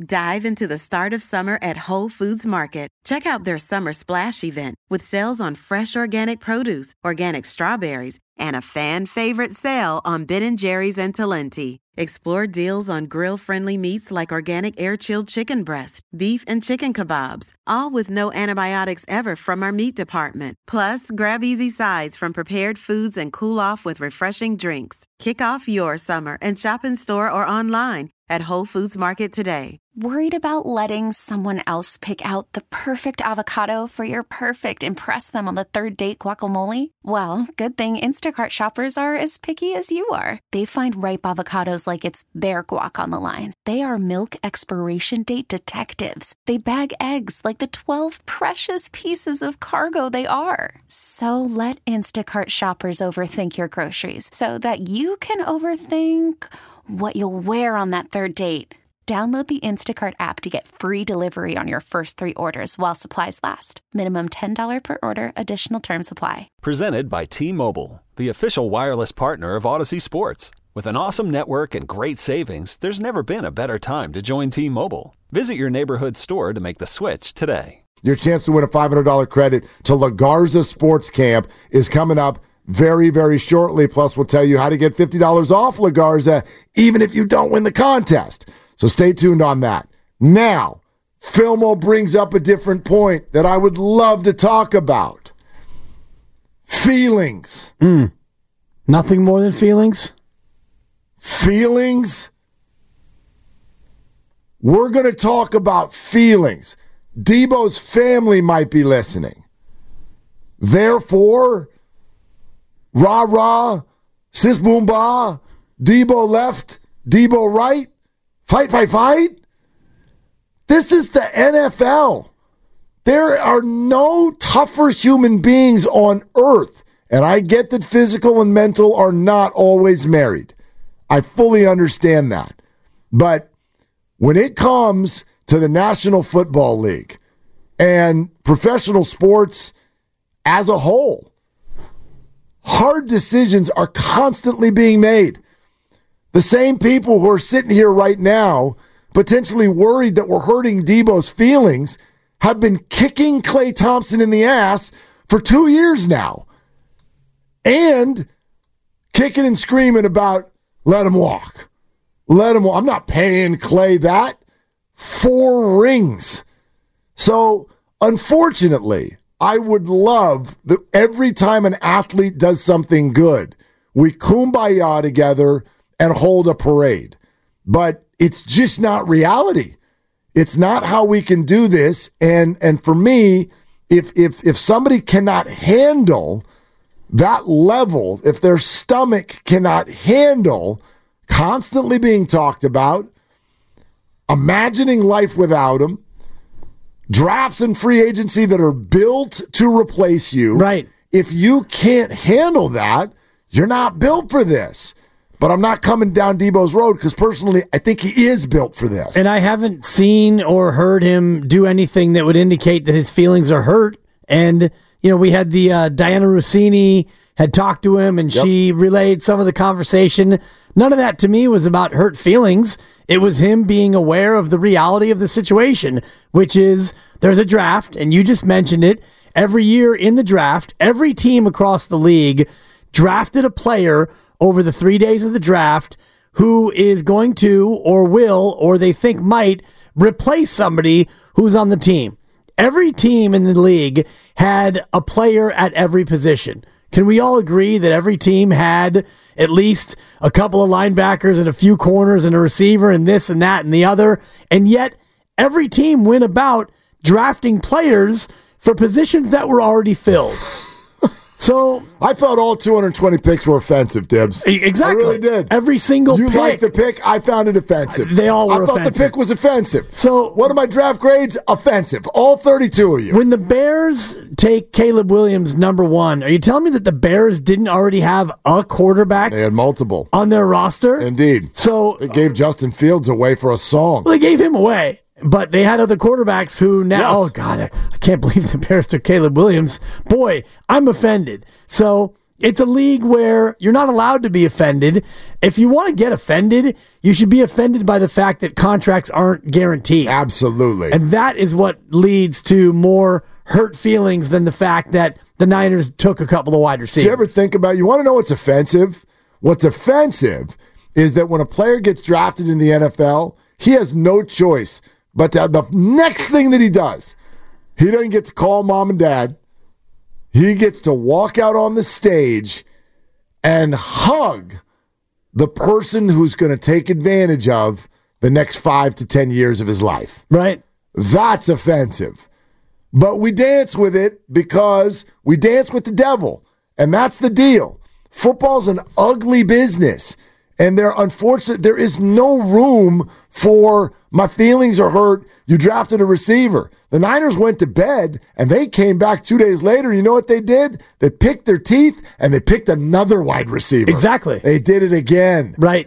Dive into the start of summer at Whole Foods Market. Check out their Summer Splash event with sales on fresh organic produce, organic strawberries, and a fan-favorite sale on Ben & Jerry's and Talenti. Explore deals on grill-friendly meats like organic air-chilled chicken breast, beef and chicken kebabs, all with no antibiotics ever from our meat department. Plus, grab easy sides from prepared foods and cool off with refreshing drinks. Kick off your summer and shop in store or online at Whole Foods Market today. Worried about letting someone else pick out the perfect avocado for your perfect impress them on the third date guacamole? Well, good thing Instacart shoppers are as picky as you are. They find ripe avocados like it's their guac on the line. They are milk expiration date detectives. They bag eggs like the 12 precious pieces of cargo they are. So let Instacart shoppers overthink your groceries so that you can overthink what you'll wear on that third date. Download the Instacart app to get free delivery on your first 3 orders while supplies last. Minimum $10 per order. Additional terms apply. Presented by T-Mobile, the official wireless partner of Odyssey Sports. With an awesome network and great savings, there's never been a better time to join T-Mobile. Visit your neighborhood store to make the switch today. Your chance to win a $500 credit to La Garza Sports Camp is coming up very, very shortly. Plus, we'll tell you how to get $50 off La Garza even if you don't win the contest. So stay tuned on that. Now, Fillmore brings up a different point that I would love to talk about. Feelings. Nothing more than feelings? Feelings? We're going to talk about feelings. Debo's family might be listening. Therefore, rah-rah, sis boom bah, Debo left, Debo right. Fight. This is the NFL. There are no tougher human beings on earth. And I get that physical and mental are not always married. I fully understand that. But when it comes to the National Football League and professional sports as a whole, hard decisions are constantly being made. The same people who are sitting here right now, potentially worried that we're hurting Debo's feelings, have been kicking Klay Thompson in the ass for 2 years now. And kicking and screaming about, let him walk. Let him walk. I'm not paying Klay that. 4 rings. So, unfortunately, I would love that every time an athlete does something good, we kumbaya together and hold a parade. But it's just not reality. It's not how we can do this. And for me, if somebody cannot handle that level, if their stomach cannot handle constantly being talked about, imagining life without them, drafts and free agency that are built to replace you. Right. If you can't handle that, you're not built for this. But I'm not coming down Debo's road because personally, I think he is built for this. And I haven't seen or heard him do anything that would indicate that his feelings are hurt. And, we had the Diana Rossini had talked to him and she relayed some of the conversation. None of that to me was about hurt feelings. It was him being aware of the reality of the situation, which is there's a draft, and you just mentioned it. Every year in the draft, every team across the league drafted a player over the 3 days of the draft who is going to or will or they think might replace somebody who's on the team. Every team in the league had a player at every position. Can we all agree that every team had at least a couple of linebackers and a few corners and a receiver and this and that and the other? And yet every team went about drafting players for positions that were already filled. So I thought all 220 picks were offensive, Dibs. Exactly. I really did. Every single pick. You liked the pick. I found it offensive. They all were offensive. I thought the pick was offensive. So one of my draft grades, offensive. All 32 of you. When the Bears take Caleb Williams number 1, are you telling me that the Bears didn't already have a quarterback? They had multiple on their roster? Indeed. So they gave Justin Fields away for a song. Well, they gave him away. But they had other quarterbacks who now, oh, God, I can't believe the Bears took Caleb Williams. Boy, I'm offended. So, it's a league where you're not allowed to be offended. If you want to get offended, you should be offended by the fact that contracts aren't guaranteed. Absolutely. And that is what leads to more hurt feelings than the fact that the Niners took a couple of wide receivers. Do you ever think about, you want to know what's offensive? What's offensive is that when a player gets drafted in the NFL, he has no choice but to, the next thing that he does, he doesn't get to call mom and dad. He gets to walk out on the stage and hug the person who's going to take advantage of the next 5 to 10 years of his life. Right. That's offensive. But we dance with it because we dance with the devil. And that's the deal. Football's an ugly business. And there is no room for my feelings are hurt. You drafted a receiver. The Niners went to bed and they came back 2 days later. You know what they did? They picked their teeth and they picked another wide receiver. Exactly. They did it again. Right.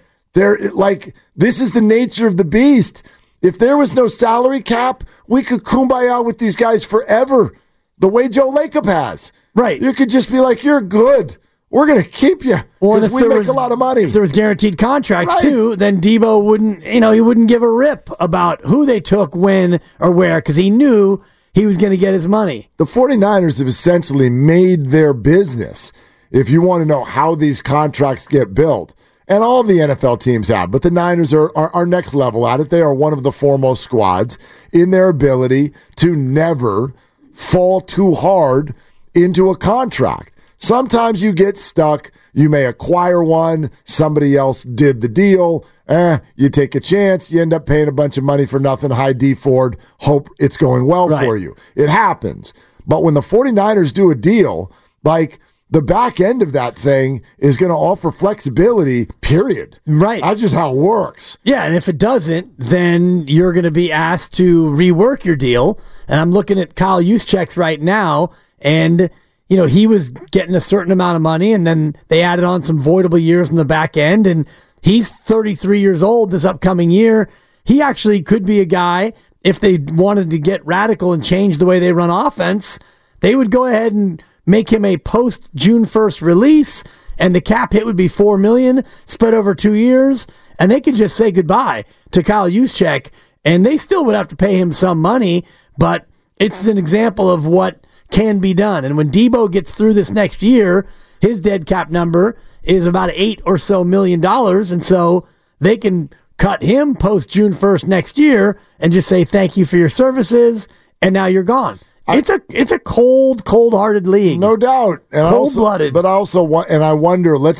This is the nature of the beast. If there was no salary cap, we could kumbaya with these guys forever, the way Joe Lacob has. Right. You could just be like, you're good. We're going to keep you because we make a lot of money. If there was guaranteed contracts, right, too, then Debo wouldn't give a rip about who they took, when, or where, because he knew he was going to get his money. The 49ers have essentially made their business, if you want to know how these contracts get built. And all the NFL teams have, but the Niners are next level at it. They are one of the foremost squads in their ability to never fall too hard into a contract. Sometimes you get stuck. You may acquire one. Somebody else did the deal. You take a chance. You end up paying a bunch of money for nothing. High D Ford. Hope it's going well for you. It happens. But when the 49ers do a deal, like, the back end of that thing is going to offer flexibility, period. Right. That's just how it works. Yeah, and if it doesn't, then you're going to be asked to rework your deal. And I'm looking at Kyle Juszczyk's right now, and he was getting a certain amount of money, and then they added on some voidable years in the back end, and he's 33 years old this upcoming year. He actually could be a guy, if they wanted to get radical and change the way they run offense, they would go ahead and make him a post-June 1st release, and the cap hit would be $4 million spread over 2 years, and they could just say goodbye to Kyle Juszczyk, and they still would have to pay him some money, but it's an example of what can be done. And when Debo gets through this next year, his dead cap number is about $8 or so million, and so they can cut him post-June 1st next year and just say thank you for your services, and now you're gone. It's a cold-hearted league. No doubt. And cold-blooded. But I wonder, let's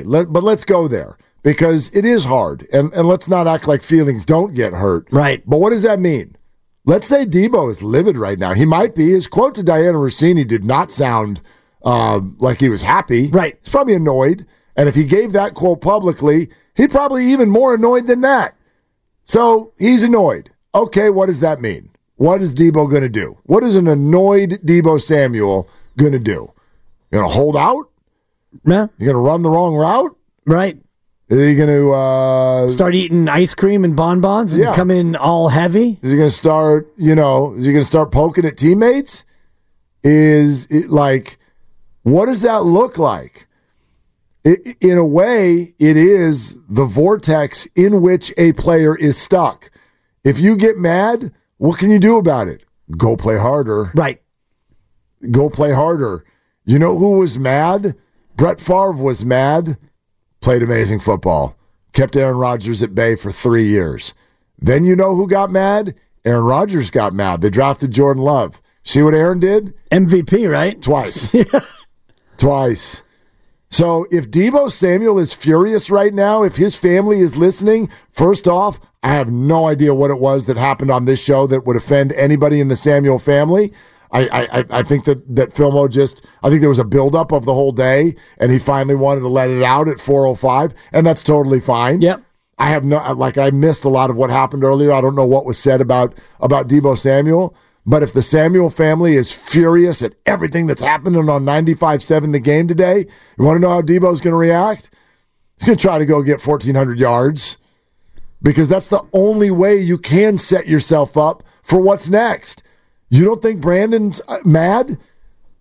go there, because it is hard. And let's not act like feelings don't get hurt. Right. But what does that mean? Let's say Debo is livid right now. He might be. His quote to Diana Rossini did not sound like he was happy. Right. He's probably annoyed. And if he gave that quote publicly, he'd probably even more annoyed than that. So he's annoyed. Okay, what does that mean? What is Debo going to do? What is an annoyed Debo Samuel going to do? You going to hold out? Yeah. You going to run the wrong route? Right. Are you going to start eating ice cream and bonbons and come in all heavy? Is he going to start, poking at teammates? Is it like, what does that look like? In a way, it is the vortex in which a player is stuck. If you get mad, what can you do about it? Go play harder. Right. Go play harder. You know who was mad? Brett Favre was mad. Played amazing football. Kept Aaron Rodgers at bay for 3 years. Then you know who got mad? Aaron Rodgers got mad. They drafted Jordan Love. See what Aaron did? MVP, right? Twice. Twice. So if Debo Samuel is furious right now, if his family is listening, first off, I have no idea what it was that happened on this show that would offend anybody in the Samuel family. I think that Filmo I think there was a buildup of the whole day, and he finally wanted to let it out at 4:05, and that's totally fine. Yep. I missed a lot of what happened earlier. I don't know what was said about Debo Samuel, but if the Samuel family is furious at everything that's happening on 95.7 The Game today, you want to know how Debo's going to react? He's going to try to go get 1,400 yards, because that's the only way you can set yourself up for what's next. You don't think Brandon's mad?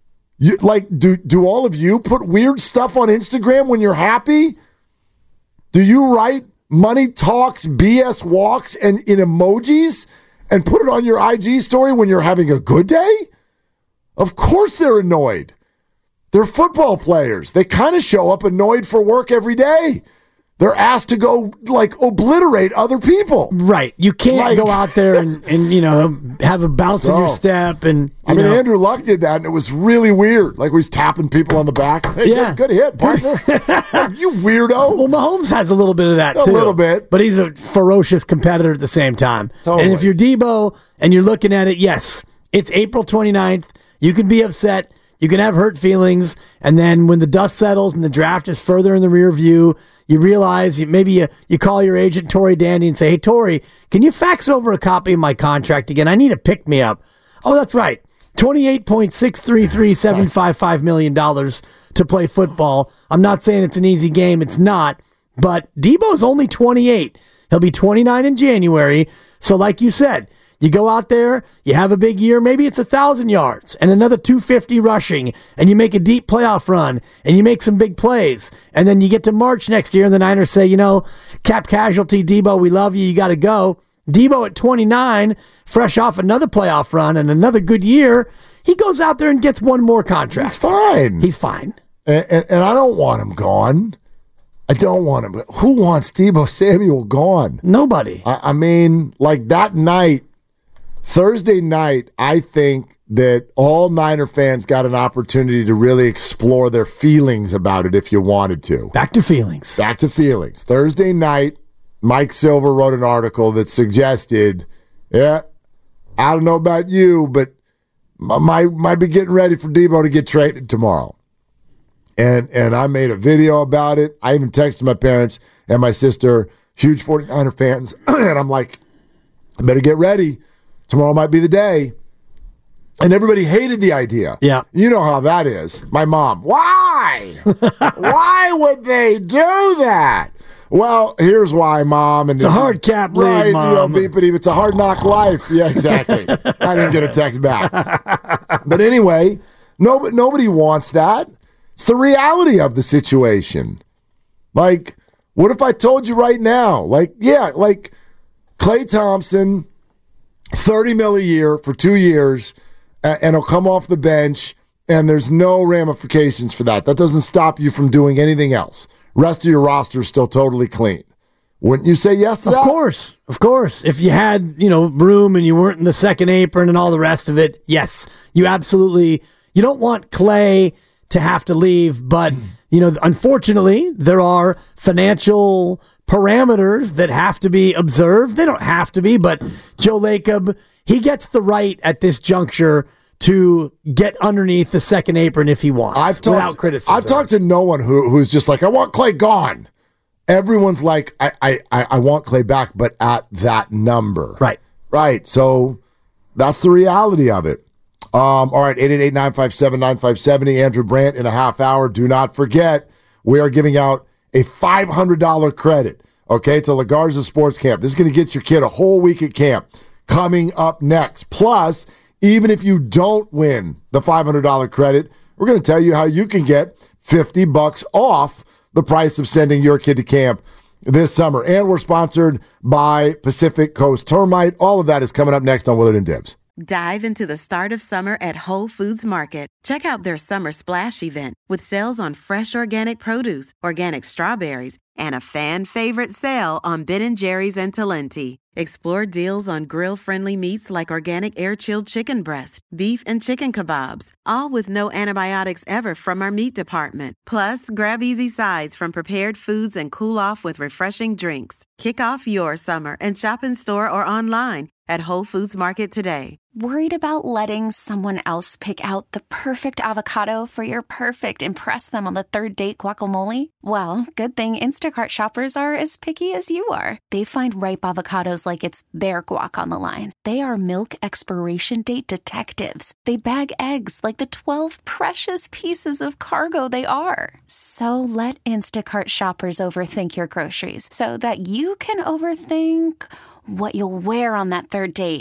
Do all of you put weird stuff on Instagram when you're happy? Do you write money talks, BS walks, and in emojis and put it on your IG story when you're having a good day? Of course they're annoyed. They're football players. They kind of show up annoyed for work every day. They're asked to go, obliterate other people. Right. You can't go out there and have a bounce in your step. And Andrew Luck did that, and it was really weird. Like, he's tapping people on the back. Hey, good hit, partner. You weirdo. Well, Mahomes has a little bit of that, too. A little bit. But he's a ferocious competitor at the same time. Totally. And if you're Debo and you're looking at it, yes, it's April 29th. You can be upset. You can have hurt feelings. And then when the dust settles and the draft is further in the rear view, you realize you call your agent, Tory Dandy, and say, hey, Tory, can you fax over a copy of my contract again? I need a pick-me-up. Oh, that's right. $28.633,755 million to play football. I'm not saying it's an easy game. It's not. But Debo's only 28. He'll be 29 in January. So like you said, you go out there, you have a big year, maybe it's 1,000 yards and another 250 rushing, and you make a deep playoff run, and you make some big plays, and then you get to March next year, and the Niners say, cap casualty, Debo, we love you, you got to go. Debo at 29, fresh off another playoff run and another good year, he goes out there and gets one more contract. He's fine. He's fine. And I don't want him gone. I don't want him. Who wants Debo Samuel gone? Nobody. I mean, that night, Thursday night, I think that all Niner fans got an opportunity to really explore their feelings about it if you wanted to. Back to feelings. Thursday night, Mike Silver wrote an article that suggested, I don't know about you, but might be getting ready for Debo to get traded tomorrow. And I made a video about it. I even texted my parents and my sister, huge 49er fans, and I'm like, I better get ready. Tomorrow might be the day. And everybody hated the idea. Yeah. You know how that is. My mom, why? Why would they do that? Well, here's why, Mom. And it's a hard cap league, Mom. It's a hard knock life. Yeah, exactly. I didn't get a text back. But anyway, nobody wants that. It's the reality of the situation. What if I told you right now? Klay Thompson, $30 million a year for 2 years, and he'll come off the bench, and there's no ramifications for that. That doesn't stop you from doing anything else. Rest of your roster is still totally clean. Wouldn't you say yes to that? Of course. If you had, room and you weren't in the second apron and all the rest of it, yes, you absolutely. You don't want Klay to have to leave, but unfortunately, there are financial parameters that have to be observed. They don't have to be, but Joe Lacob, he gets the right at this juncture to get underneath the second apron if he wants, without criticism. I've talked to no one who's just like, I want Klay gone. Everyone's like, I want Klay back, but at that number. Right. So that's the reality of it. All right, 888-957-9570. Andrew Brandt in a half hour. Do not forget, we are giving out a $500 credit, to La Garza Sports Camp. This is going to get your kid a whole week at camp coming up next. Plus, even if you don't win the $500 credit, we're going to tell you how you can get $50 off the price of sending your kid to camp this summer. And we're sponsored by Pacific Coast Termite. All of that is coming up next on Willard and Dibs. Dive into the start of summer at Whole Foods Market. Check out their Summer Splash event with sales on fresh organic produce, organic strawberries, and a fan-favorite sale on Ben & Jerry's and Talenti. Explore deals on grill-friendly meats like organic air-chilled chicken breast, beef and chicken kebabs, all with no antibiotics ever from our meat department. Plus, grab easy sides from prepared foods and cool off with refreshing drinks. Kick off your summer and shop in store or online at Whole Foods Market today. Worried about letting someone else pick out the perfect avocado for your perfect impress them on the third date guacamole? Well, good thing Instacart shoppers are as picky as you are. They find ripe avocados like it's their guac on the line. They are milk expiration date detectives. They bag eggs like the 12 precious pieces of cargo they are. So let Instacart shoppers overthink your groceries so that you can overthink what you'll wear on that third date.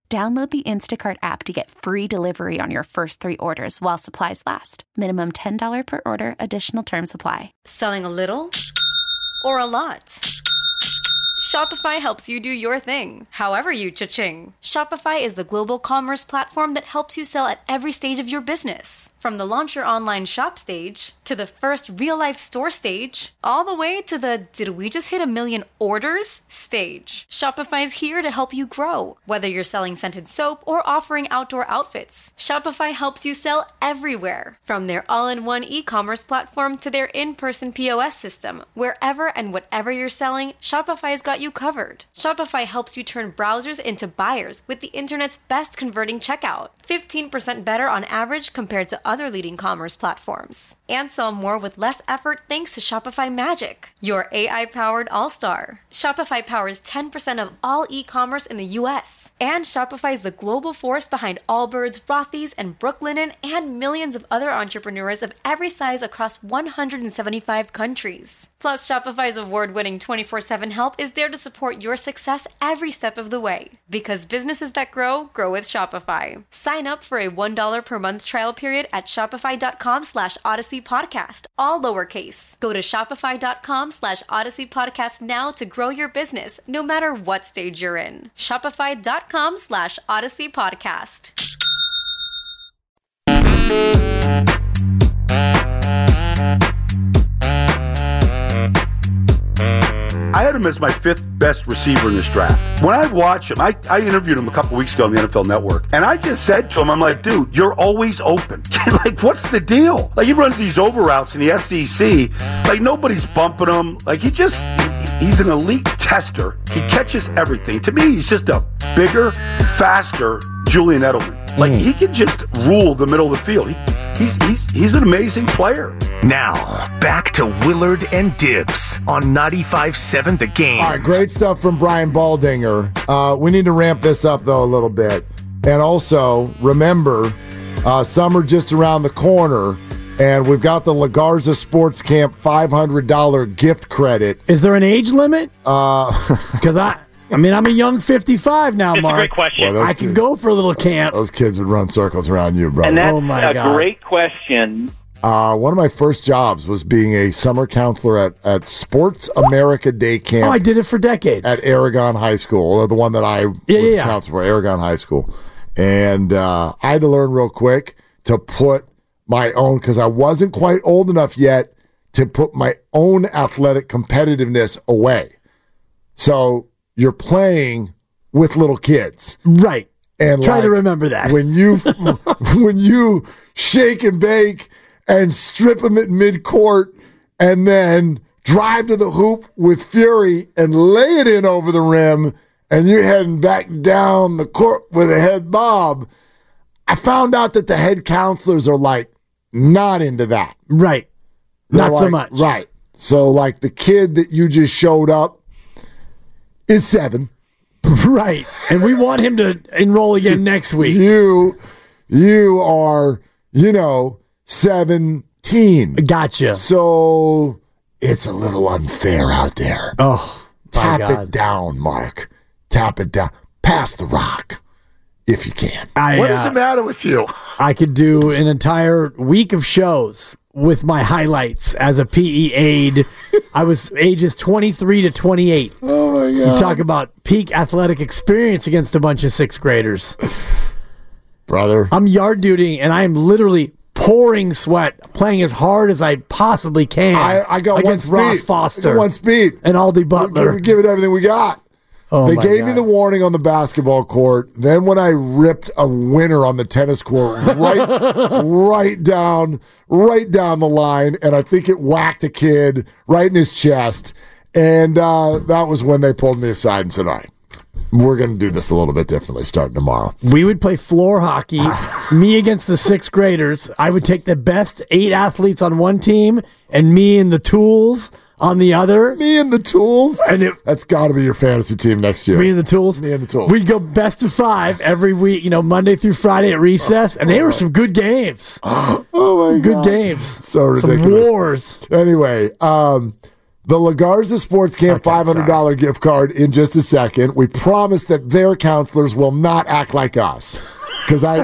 Download the Instacart app to get free delivery on your first 3 orders while supplies last. Minimum $10 per order. Additional terms apply. Selling a little or a lot? Shopify helps you do your thing, however you cha-ching. Shopify is the global commerce platform that helps you sell at every stage of your business. From the launch your online shop stage, to the first real-life store stage, all the way to the did we just hit 1 million orders stage. Shopify's here to help you grow. Whether you're selling scented soap or offering outdoor outfits, Shopify helps you sell everywhere. From their all-in-one e-commerce platform to their in-person POS system, wherever and whatever you're selling, Shopify's got you covered. Shopify helps you turn browsers into buyers with the internet's best converting checkout. 15% better on average compared to other leading commerce platforms. And sell more with less effort thanks to Shopify Magic, your AI-powered all-star. Shopify powers 10% of all e-commerce in the US. And Shopify is the global force behind Allbirds, Rothy's, and Brooklinen, and millions of other entrepreneurs of every size across 175 countries. Plus, Shopify's award-winning 24/7 help is there to support your success every step of the way. Because businesses that grow, grow with Shopify. Sign up for a $1 per month trial period at shopify.com/Odyssey Podcast, all lowercase. Go to shopify.com/Odyssey Podcast now to grow your business, no matter what stage you're in. Shopify.com/Odyssey Podcast. I had him as my 5th best receiver in this draft. When I watch him, I interviewed him a couple weeks ago on the NFL Network, and I just said to him, I'm like, dude, you're always open. Like, what's the deal? Like, he runs these over routes in the SEC. Like, nobody's bumping him. Like, he's an elite tester. He catches everything. To me, he's just a bigger, faster Julian Edelman. Like, he can just rule the middle of the field. He's an amazing player. Now, back to Willard and Dibbs on 95.7 The Game. All right, great stuff from Brian Baldinger. We need to ramp this up, though, a little bit. And also, remember, summer just around the corner, and we've got the La Garza Sports Camp $500 gift credit. Is there an age limit? Because I'm a young 55 now, It's Mark. a great question. Well, I can go for a little camp. Those kids would run circles around you, brother. And that's Oh, my a God. great question. One of my first jobs was being a summer counselor at Sports America Day Camp. Oh, I did it for decades. At Aragon High School, or the one that I was counselor for, Aragon High School. And I had to learn real quick to put my own, because I wasn't quite old enough yet to put my own athletic competitiveness away. So you're playing with little kids. Right. And Try to remember that. When you shake and bake and strip them at midcourt and then drive to the hoop with fury and lay it in over the rim and you're heading back down the court with a head bob, I found out that the head counselors are like not into that. Right. They're Not so like, much. Right. So like the kid that you just showed up is 7. Right. And we want him to enroll again next week. You are, 17. Gotcha. So it's a little unfair out there. Oh, Tap my God. it down, Mark. Tap it down. Pass the rock if you can. What is the matter with you? I could do an entire week of shows with my highlights as a PE aide. I was ages 23 to 28. Oh, my God. You talk about peak athletic experience against a bunch of 6th graders. Brother. I'm yard dutying, and I am literally pouring sweat, playing as hard as I possibly can. I got against one speed. Ross Foster. One speed. And Aldi Butler. We give it everything we got. Oh, they my gave me God. the warning on the basketball court. Then when I ripped a winner on the tennis court, right down the line, and I think it whacked a kid right in his chest. And that was when they pulled me aside and said, all right, we're going to do this a little bit differently starting tomorrow. We would play floor hockey, me against the 6th graders. I would take the best 8 athletes on one team and me and the tools on the other. Me and the tools? And that's got to be your fantasy team next year. Me and the tools? Me and the tools. We'd go best of 5 every week, Monday through Friday at recess, and they were some good games. Oh, my God. Good games. So some ridiculous. wars. Anyway, the La Garza Sports Camp $500 gift card in just a second. We promise that their counselors will not act like us. Because I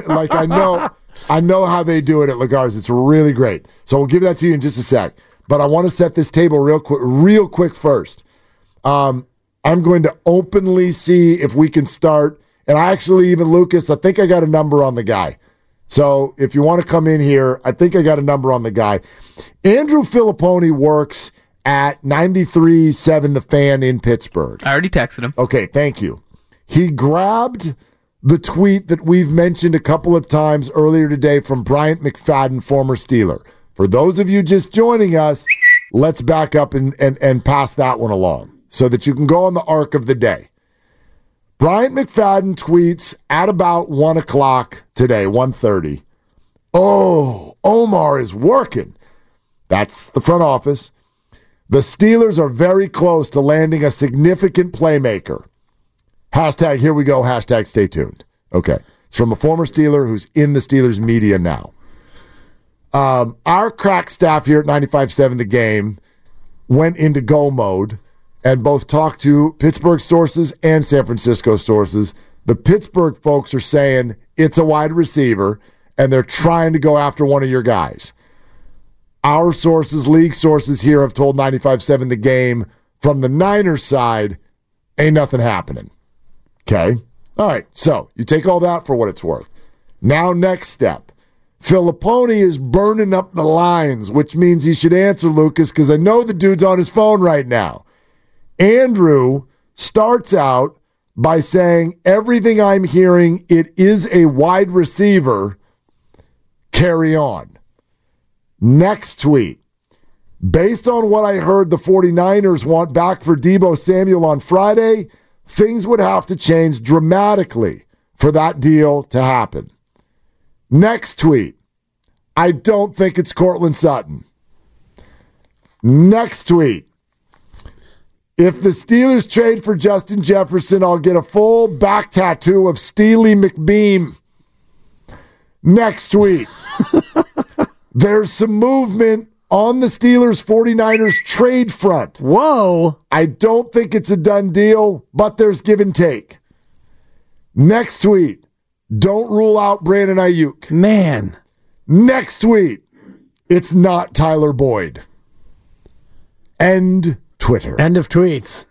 know how they do it at La Garza. It's really great. So we'll give that to you in just a sec. But I want to set this table real quick first. I'm going to openly see if we can start. And even Lucas, I think I got a number on the guy. So if you want to come in here, I think I got a number on the guy. Andrew Filipponi works at 93.7 The Fan in Pittsburgh. I already texted him. Okay, thank you. He grabbed the tweet that we've mentioned a couple of times earlier today from Bryant McFadden, former Steeler. For those of you just joining us, let's back up and pass that one along so that you can go on the arc of the day. Bryant McFadden tweets at about 1 o'clock today, 1:30. Oh, Omar is working. That's the front office. The Steelers are very close to landing a significant playmaker. Hashtag here we go, hashtag stay tuned. Okay. It's from a former Steeler who's in the Steelers media now. Our crack staff here at 95.7 The Game went into go mode and both talked to Pittsburgh sources and San Francisco sources. The Pittsburgh folks are saying it's a wide receiver, and they're trying to go after one of your guys. Our sources, league sources here, have told 95.7 The Game from the Niners side, ain't nothing happening. Okay? All right, so you take all that for what it's worth. Now, next step. Filipponi is burning up the lines, which means he should answer, Lucas, because I know the dude's on his phone right now. Andrew starts out by saying, everything I'm hearing, it is a wide receiver. Carry on. Next tweet. Based on what I heard the 49ers want back for Deebo Samuel on Friday, things would have to change dramatically for that deal to happen. Next tweet. I don't think it's Courtland Sutton. Next tweet. If the Steelers trade for Justin Jefferson, I'll get a full back tattoo of Steely McBeam. Next tweet. There's some movement on the Steelers 49ers trade front. Whoa. I don't think it's a done deal, but there's give and take. Next tweet. Don't rule out Brandon Ayuk. Man. Next tweet. It's not Tyler Boyd. End Twitter. End of tweets.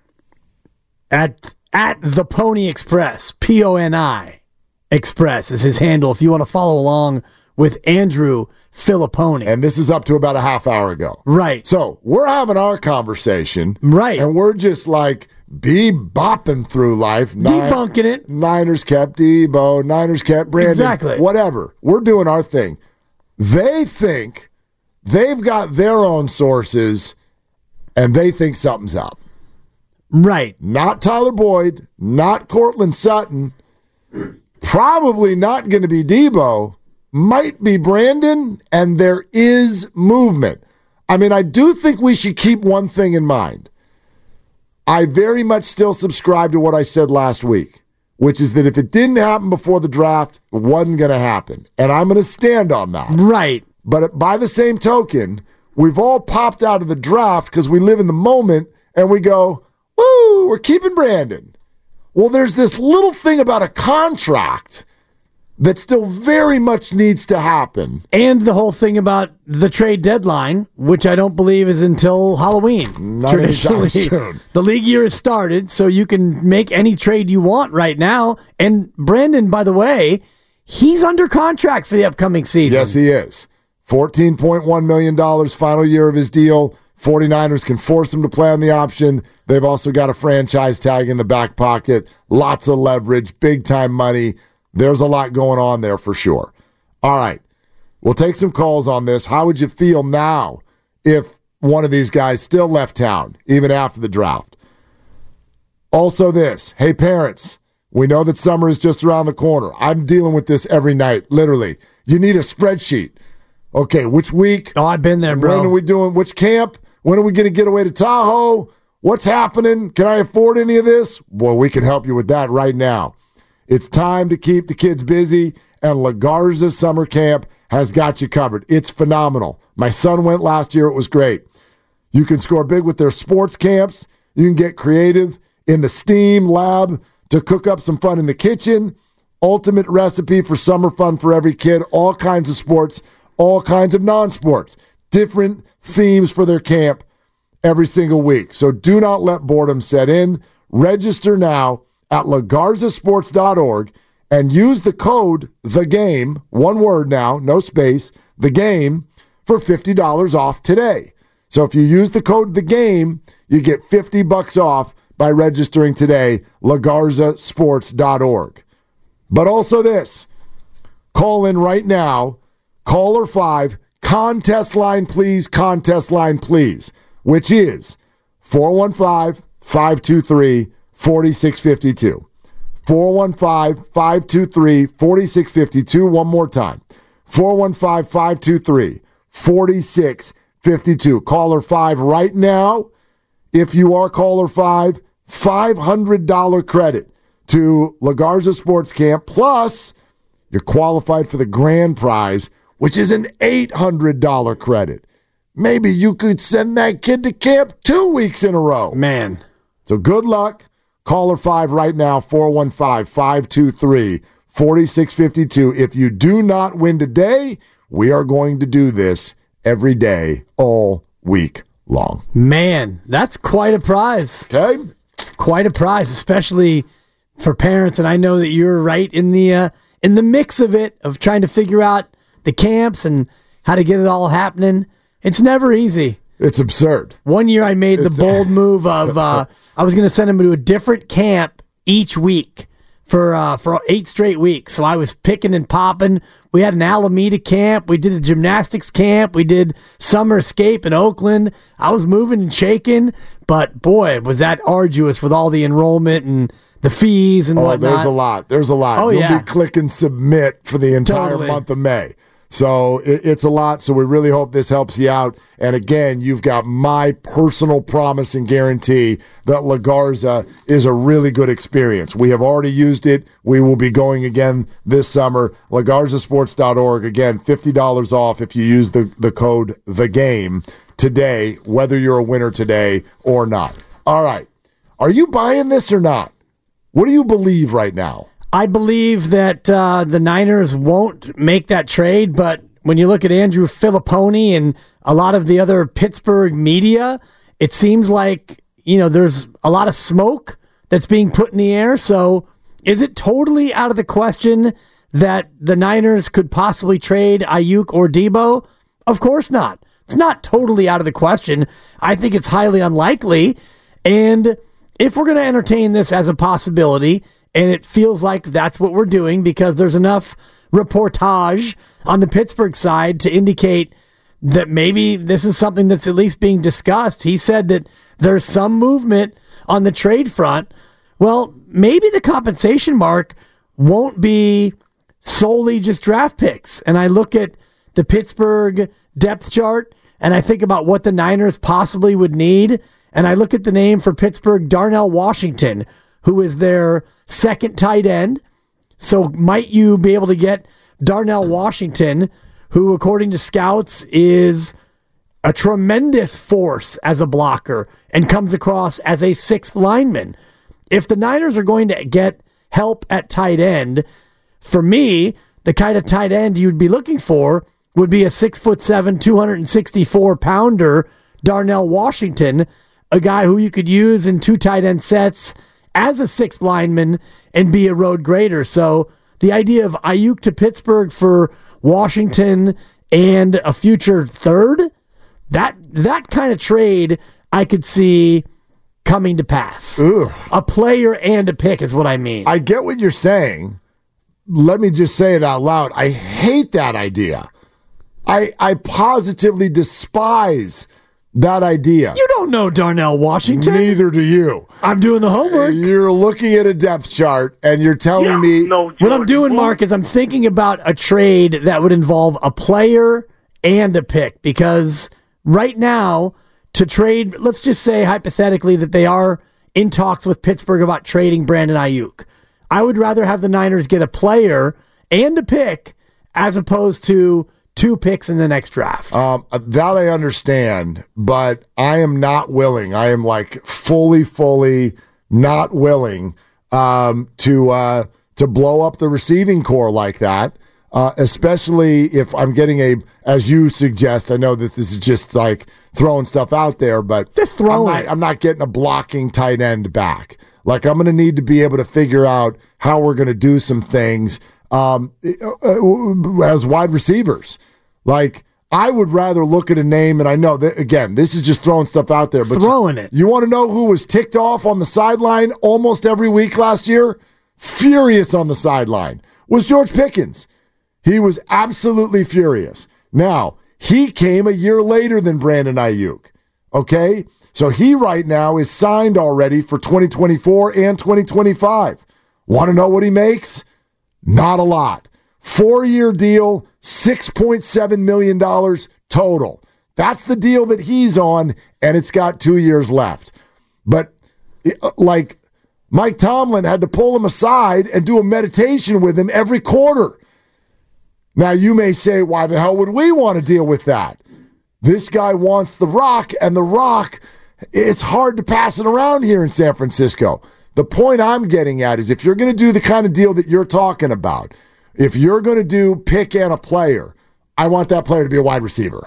At the Pony Express, Poni Express is his handle if you want to follow along with Andrew Filipponi. And this is up to about a half hour ago. Right. So we're having our conversation. Right. And we're just like bopping through life. Debunking it. Niners kept Deebo. Niners kept Brandon. Exactly. Whatever. We're doing our thing. They think they've got their own sources and they think something's up. Right. Not Tyler Boyd. Not Courtland Sutton. Probably not going to be Deebo. Might be Brandon, and there is movement. I mean, I do think we should keep one thing in mind. I very much still subscribe to what I said last week, which is that if it didn't happen before the draft, it wasn't going to happen. And I'm going to stand on that. Right. But by the same token, we've all popped out of the draft because we live in the moment, and we go, woo, we're keeping Brandon. Well, there's this little thing about a contract that still very much needs to happen. And the whole thing about the trade deadline, which I don't believe is until Halloween. Not anytime soon. The league year has started, so you can make any trade you want right now. And Brandon, by the way, he's under contract for the upcoming season. Yes, he is. $14.1 million final year of his deal. 49ers can force him to play on the option. They've also got a franchise tag in the back pocket. Lots of leverage, big-time money. There's a lot going on there for sure. All right. We'll take some calls on this. How would you feel now if one of these guys still left town, even after the draft? Also this. Hey, parents, we know that summer is just around the corner. I'm dealing with this every night, literally. You need a spreadsheet. Okay, which week? Oh, I've been there, bro. When are we doing? Which camp? When are we going to get away to Tahoe? What's happening? Can I afford any of this? Well, we can help you with that right now. It's time to keep the kids busy, and La Garza Summer Camp has got you covered. It's phenomenal. My son went last year. It was great. You can score big with their sports camps. You can get creative in the STEAM lab to cook up some fun in the kitchen. Ultimate recipe for summer fun for every kid. All kinds of sports, all kinds of non-sports. Different themes for their camp every single week. So do not let boredom set in. Register now at lagarzasports.org and use the code THEGAME, one word now, no space, THEGAME, for $50 off today. So if you use the code THEGAME, you get $50 off by registering today, lagarzasports.org. But also this, call in right now, caller 5, contest line please, which is 415-523-4652. 415-523-4652. One more time. 415-523-4652. Caller 5 right now. If you are caller 5, $500 credit to La Garza Sports Camp. Plus, you're qualified for the grand prize, which is an $800 credit. Maybe you could send that kid to camp 2 weeks in a row. Man. So good luck. Caller 5 right now, 415-523-4652. If you do not win today, we are going to do this every day, all week long. Man, that's quite a prize. Okay? Quite a prize, especially for parents. And I know that you're right in the mix of it, of trying to figure out the camps and how to get it all happening. It's never easy. It's absurd. One year I made the bold move of I was going to send him to a different camp each week for 8 straight weeks. So I was picking and popping. We had an Alameda camp. We did a gymnastics camp. We did summer escape in Oakland. I was moving and shaking, but boy, was that arduous with all the enrollment and the fees and whatnot. There's a lot. Oh, You'll yeah. be clicking submit for the entire month of May. So it's a lot. So we really hope this helps you out. And again, you've got my personal promise and guarantee that La Garza is a really good experience. We have already used it. We will be going again this summer. LaGarzaSports.org. Again, $50 off if you use the code THEGAME today, whether you're a winner today or not. All right. Are you buying this or not? What do you believe right now? I believe that the Niners won't make that trade, but when you look at Andrew Filipponi and a lot of the other Pittsburgh media, it seems like, there's a lot of smoke that's being put in the air. So is it totally out of the question that the Niners could possibly trade Ayuk or Debo? Of course not. It's not totally out of the question. I think it's highly unlikely. And if we're going to entertain this as a possibility, and it feels like that's what we're doing because there's enough reportage on the Pittsburgh side to indicate that maybe this is something that's at least being discussed. He said that there's some movement on the trade front. Well, maybe the compensation mark won't be solely just draft picks. And I look at the Pittsburgh depth chart and I think about what the Niners possibly would need. And I look at the name for Pittsburgh, Darnell Washington, who is their second tight end. So might you be able to get Darnell Washington, who, according to scouts, is a tremendous force as a blocker and comes across as a sixth lineman. If the Niners are going to get help at tight end, for me, the kind of tight end you'd be looking for would be a 6'7", 264-pounder Darnell Washington, a guy who you could use in 2 tight end sets as a sixth lineman and be a road grader. So the idea of Ayuk to Pittsburgh for Washington and a future third, that kind of trade I could see coming to pass. Ugh. A player and a pick is what I mean. I get what you're saying. Let me just say it out loud. I hate that idea. I positively despise that idea. You don't know Darnell Washington. Neither do you. I'm doing the homework. You're looking at a depth chart and you're telling me... What I'm doing, Mark, is I'm thinking about a trade that would involve a player and a pick, because right now, to trade, let's just say hypothetically that they are in talks with Pittsburgh about trading Brandon Ayuk. I would rather have the Niners get a player and a pick as opposed to 2 picks in the next draft. That I understand, but I am not willing. I am like fully not willing to blow up the receiving core like that. Especially if I'm getting as you suggest, I know that this is just like throwing stuff out there, but just I'm not getting a blocking tight end back. Like, I'm going to need to be able to figure out how we're going to do some things as wide receivers. Like, I would rather look at a name, and I know that, again, this is just throwing stuff out there. But you want to know who was ticked off on the sideline almost every week last year? Furious on the sideline was George Pickens. He was absolutely furious. Now, he came a year later than Brandon Ayuk, okay? So he right now is signed already for 2024 and 2025. Want to know what he makes? Not a lot. 4-year deal, $6.7 million total. That's the deal that he's on, and it's got 2 years left. But, like, Mike Tomlin had to pull him aside and do a meditation with him every quarter. Now, you may say, why the hell would we want to deal with that? This guy wants the rock, and the rock, it's hard to pass it around here in San Francisco. The point I'm getting at is if you're going to do the kind of deal that you're talking about, if you're going to do pick and a player, I want that player to be a wide receiver.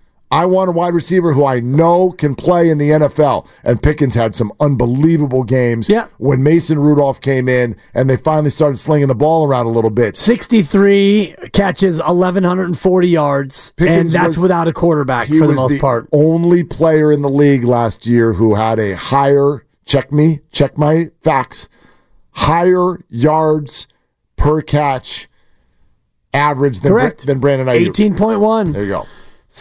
I want a wide receiver who I know can play in the NFL. And Pickens had some unbelievable games when Mason Rudolph came in and they finally started slinging the ball around a little bit. 63 catches, 1,140 yards, Pickens and that's without a quarterback for the most part. He was the only player in the league last year who had a higher, check my facts, higher yards per catch average than Brandon Ayuk. 18.1. There you go.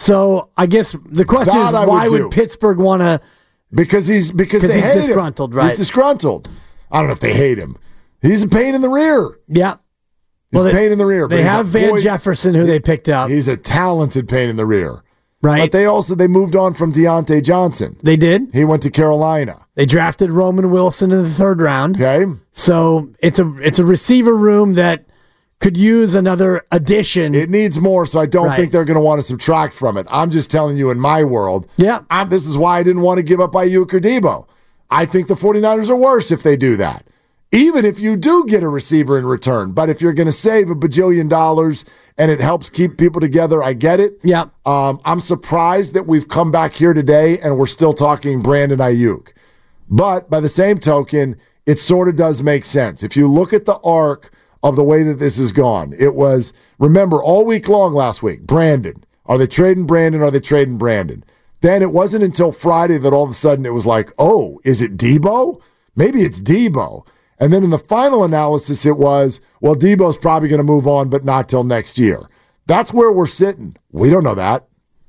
So I guess the question is, why would Pittsburgh want to? Because he's disgruntled, right? He's disgruntled. I don't know if they hate him. He's a pain in the rear. Yeah. He's a pain in the rear. They have Van Jefferson, who they picked up. He's a talented pain in the rear. Right. But they moved on from Deontay Johnson. They did. He went to Carolina. They drafted Roman Wilson in the 3rd round. Okay. So it's a receiver room that could use another addition. It needs more, so I don't think they're going to want to subtract from it. I'm just telling you, in my world, this is why I didn't want to give up Ayuk or Debo. I think the 49ers are worse if they do that, even if you do get a receiver in return. But if you're going to save $1 bajillion and it helps keep people together, I get it. Yeah. I'm surprised that we've come back here today and we're still talking Brandon Ayuk. But by the same token, it sort of does make sense. If you look at the arc of the way that this has gone. It was, remember, all week long last week, Brandon. Are they trading Brandon? Are they trading Brandon? Then it wasn't until Friday that all of a sudden it was like, oh, is it Debo? Maybe it's Debo. And then in the final analysis it was, well, Debo's probably going to move on, but not till next year. That's where we're sitting. We don't know that.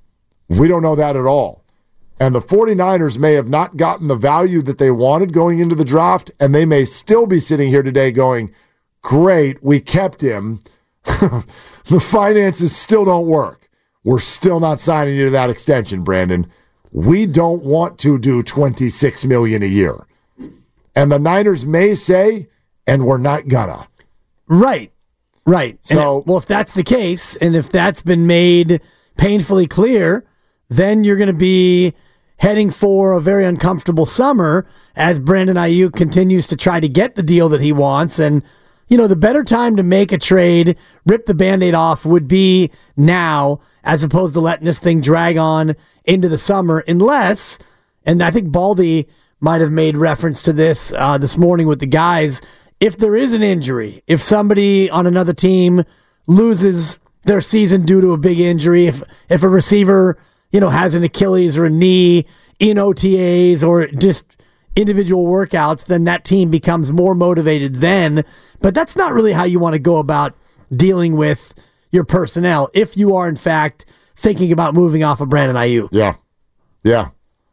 We don't know that at all. And the 49ers may have not gotten the value that they wanted going into the draft, and they may still be sitting here today going, great, we kept him. The finances still don't work. We're still not signing you to that extension, Brandon. We don't want to do $26 million a year. And the Niners may say, and we're not gonna. Right. So, if that's the case, and if that's been made painfully clear, then you're going to be heading for a very uncomfortable summer as Brandon Ayuk continues to try to get the deal that he wants. And the better time to make a trade, rip the Band-Aid off, would be now, as opposed to letting this thing drag on into the summer, unless, and I think Baldy might have made reference to this this morning with the guys, if there is an injury, if somebody on another team loses their season due to a big injury, if a receiver, has an Achilles or a knee in OTAs or just individual workouts, then that team becomes more motivated then. But that's not really how you want to go about dealing with your personnel if you are, in fact, thinking about moving off of Brandon Ayuk. Yeah.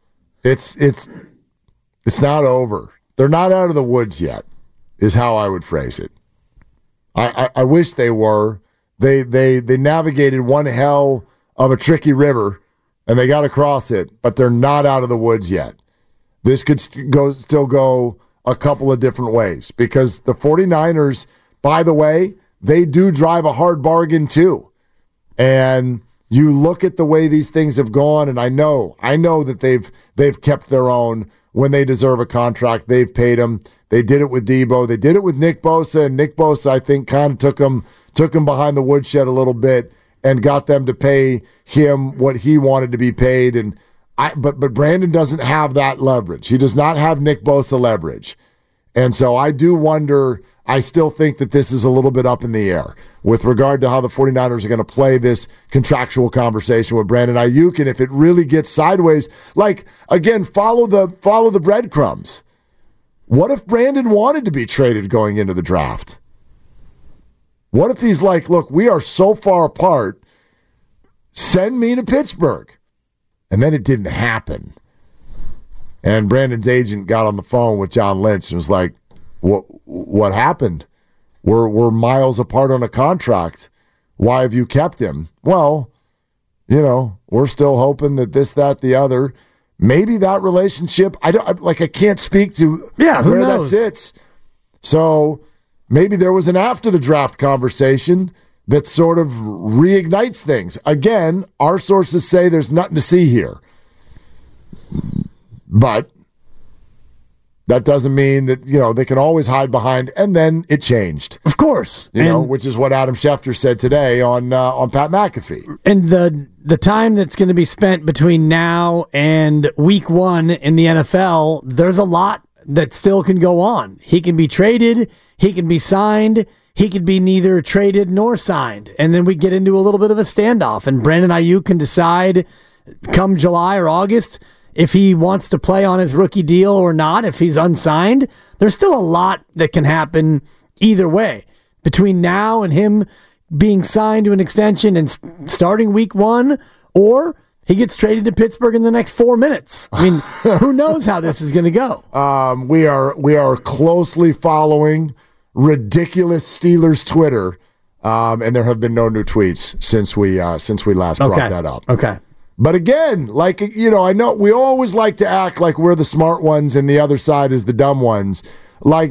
It's not over. They're not out of the woods yet, is how I would phrase it. I wish they were. They navigated one hell of a tricky river, and they got across it, but they're not out of the woods yet. This could still go a couple of different ways because the 49ers, by the way, they do drive a hard bargain too. And you look at the way these things have gone, and I know that they've kept their own when they deserve a contract. They've paid them. They did it with Debo. They did it with Nick Bosa, and Nick Bosa, I think, kind of took him behind the woodshed a little bit and got them to pay him what he wanted to be paid. And but Brandon doesn't have that leverage. He does not have Nick Bosa leverage. And so I do wonder, I still think that this is a little bit up in the air with regard to how the 49ers are going to play this contractual conversation with Brandon Ayuk. And if it really gets sideways, like, again, follow the breadcrumbs. What if Brandon wanted to be traded going into the draft? What if he's like, look, we are so far apart, send me to Pittsburgh. And then it didn't happen. And Brandon's agent got on the phone with John Lynch and was like, what happened? We're miles apart on a contract. Why have you kept him? Well, we're still hoping that this, that, the other. Maybe that relationship, I can't speak to where that sits. So maybe there was an after the draft conversation that sort of reignites things. Again, our sources say there's nothing to see here. But that doesn't mean that, they can always hide behind, and then it changed. Of course. Which is what Adam Schefter said today on Pat McAfee. And the time that's going to be spent between now and week 1 in the NFL, there's a lot that still can go on. He can be traded, he can be signed, he could be neither traded nor signed. And then we get into a little bit of a standoff, and Brandon Ayuk can decide come July or August if he wants to play on his rookie deal or not, if he's unsigned. There's still a lot that can happen either way. Between now and him being signed to an extension and starting week 1, or he gets traded to Pittsburgh in the next 4 minutes. I mean, who knows how this is going to go? We are closely following ridiculous Steelers Twitter, and there have been no new tweets since we last brought that up. Okay. But again, I know we always like to act like we're the smart ones and the other side is the dumb ones. Like,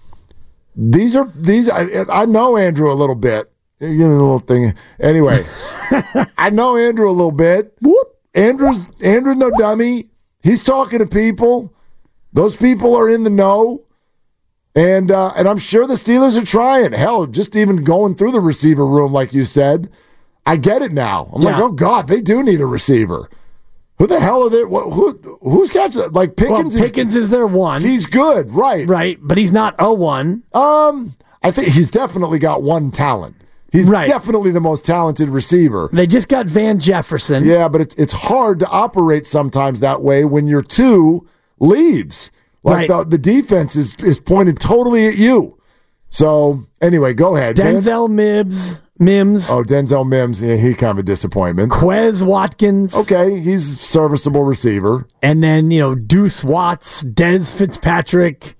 I know Andrew a little bit. Give me a little thing. Anyway, I know Andrew a little bit. Whoop. Andrew's no dummy. He's talking to people. Those people are in the know. And I'm sure the Steelers are trying. Hell, just even going through the receiver room, like you said. I get it now. I'm like, oh, God, they do need a receiver. Who the hell are they? Who's catching that? Like, Pickens, Pickens is their one. He's good, right. Right, but he's not a one. I think he's definitely got one talent. He's definitely the most talented receiver. They just got Van Jefferson. Yeah, but it's hard to operate sometimes that way when your 2 leaves. Like, the defense is pointed totally at you. So, anyway, go ahead. Denzel Mims. Oh, Denzel Mims. Yeah, he kind of a disappointment. Quez Watkins. Okay, he's a serviceable receiver. And then, Deuce Watts, Dez Fitzpatrick,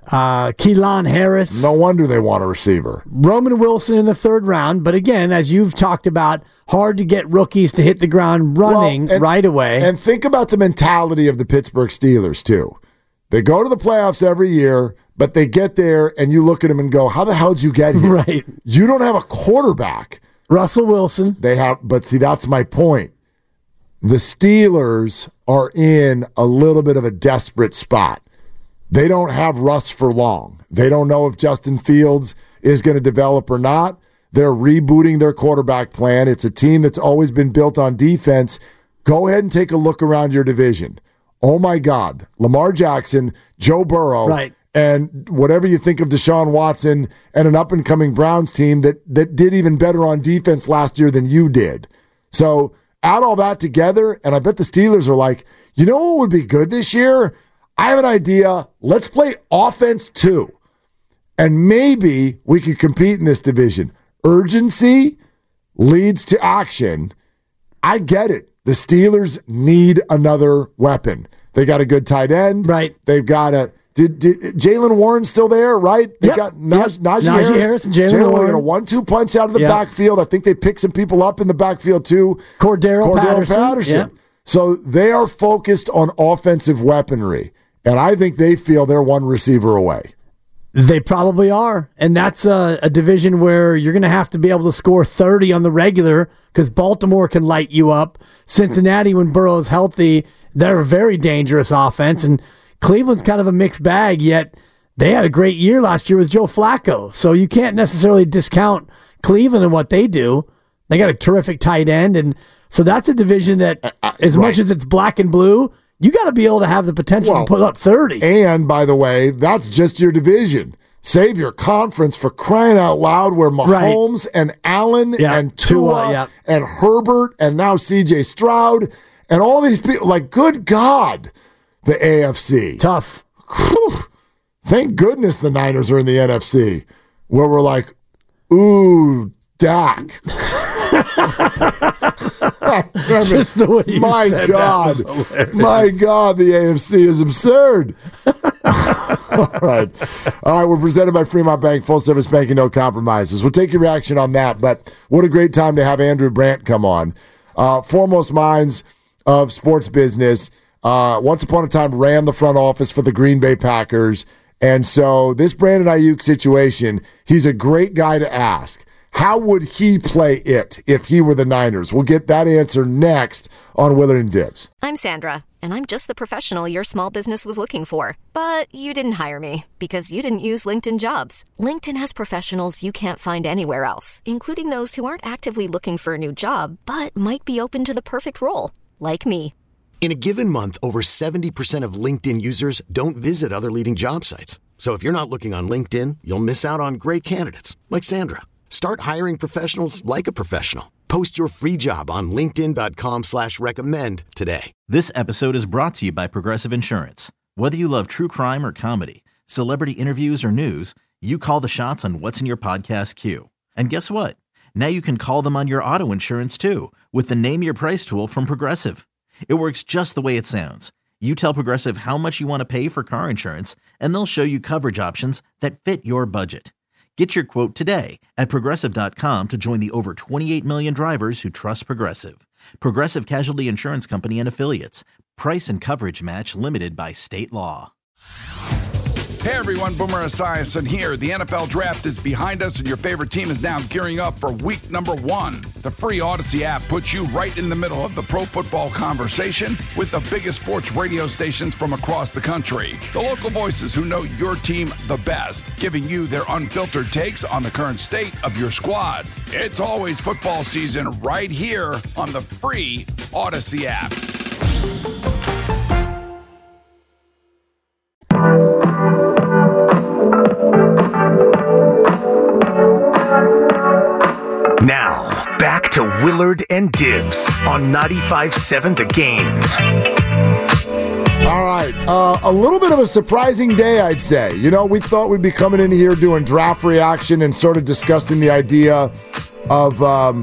Keelan Harris. No wonder they want a receiver. Roman Wilson in the 3rd round. But again, as you've talked about, hard to get rookies to hit the ground running right away. And think about the mentality of the Pittsburgh Steelers, too. They go to the playoffs every year, but they get there and you look at them and go, how the hell did you get here? Right. You don't have a quarterback. Russell Wilson. They have, but see, that's my point. The Steelers are in a little bit of a desperate spot. They don't have Russ for long. They don't know if Justin Fields is going to develop or not. They're rebooting their quarterback plan. It's a team that's always been built on defense. Go ahead and take a look around your division. Oh, my God. Lamar Jackson, Joe Burrow, right, and whatever you think of Deshaun Watson and an up-and-coming Browns team that did even better on defense last year than you did. So add all that together, and I bet the Steelers are like, you know what would be good this year? I have an idea. Let's play offense too. And maybe we could compete in this division. Urgency leads to action. I get it. The Steelers need another weapon. They got a good tight end. Right. They've got a... Did Jaylen Warren still there, right? They got Najee Harris and Jaylen Warren. Going a 1-2 punch out of the backfield. I think they picked some people up in the backfield too. Cordero Patterson. Yep. So they are focused on offensive weaponry. And I think they feel they're one receiver away. They probably are. And that's a division where you're going to have to be able to score 30 on the regular because Baltimore can light you up. Cincinnati, when Burrow's healthy, they're a very dangerous offense. And Cleveland's kind of a mixed bag, yet they had a great year last year with Joe Flacco. So you can't necessarily discount Cleveland and what they do. They got a terrific tight end. And so that's a division that, as much as it's black and blue, you got to be able to have the potential to put up 30. And, by the way, that's just your division. Save your conference, for crying out loud, where Mahomes and Allen and Tua and Herbert and now C.J. Stroud and all these people, like, good God, the AFC. Tough. Whew. Thank goodness the Niners are in the NFC, where we're like, ooh, Dak. Just the way you my said God, that my God, the AFC is absurd. All right. We're presented by Fremont Bank, full service banking, no compromises. We'll take your reaction on that. But what a great time to have Andrew Brandt come on. Foremost minds of sports business. Once upon a time, ran the front office for the Green Bay Packers. And so this Brandon Ayuk situation, he's a great guy to ask. How would he play it if he were the Niners? We'll get that answer next on Willard and Dibs. I'm Sandra, and I'm just the professional your small business was looking for. But you didn't hire me because you didn't use LinkedIn Jobs. LinkedIn has professionals you can't find anywhere else, including those who aren't actively looking for a new job, but might be open to the perfect role, like me. In a given month, over 70% of LinkedIn users don't visit other leading job sites. So if you're not looking on LinkedIn, you'll miss out on great candidates like Sandra. Start hiring professionals like a professional. Post your free job on linkedin.com/recommend today. This episode is brought to you by Progressive Insurance. Whether you love true crime or comedy, celebrity interviews or news, you call the shots on what's in your podcast queue. And guess what? Now you can call them on your auto insurance too with the Name Your Price tool from Progressive. It works just the way it sounds. You tell Progressive how much you want to pay for car insurance, and they'll show you coverage options that fit your budget. Get your quote today at Progressive.com to join the over 28 million drivers who trust Progressive. Progressive Casualty Insurance Company and Affiliates. Price and coverage match limited by state law. Hey everyone, Boomer Esiason here. The NFL Draft is behind us and your favorite team is now gearing up for week number 1. The free Odyssey app puts you right in the middle of the pro football conversation with the biggest sports radio stations from across the country. The local voices who know your team the best, giving you their unfiltered takes on the current state of your squad. It's always football season right here on the free Odyssey app. Now, back to Willard and Dibs on 95.7 The Game. All right. A little bit of a surprising day, I'd say. You know, we thought we'd be coming in here doing draft reaction and sort of discussing the idea of